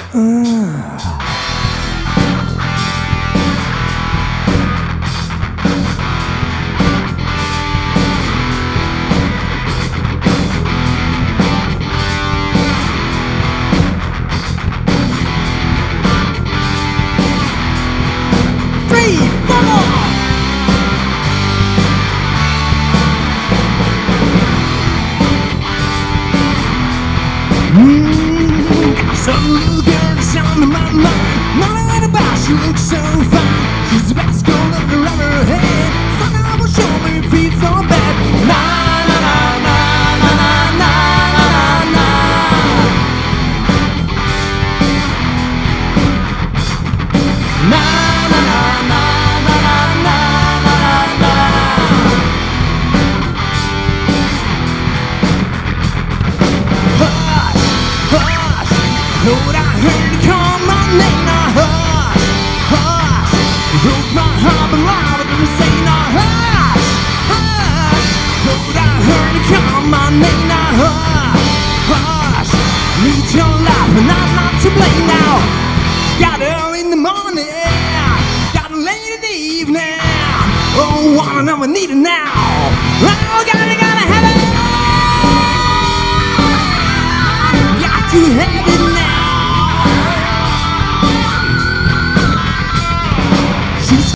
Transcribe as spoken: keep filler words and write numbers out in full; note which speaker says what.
Speaker 1: Uh. Three, four. Some girl sound in my mind. Nothing about she looks so fine. She's the best girl that I've ever had. Somehow will show me it feels so bad. Na na na na na na na na na na na na na na na. Hush, hush. Lord, I heard you call my name. Now hush, hush. You broke my heart, but love it didn't say now hush, hush. Lord, I heard you call my name. Now hush, hush. Need your life, and I'm not to blame now. Got early in the morning, got late in the evening. Oh, wanna know I need it now. I gotta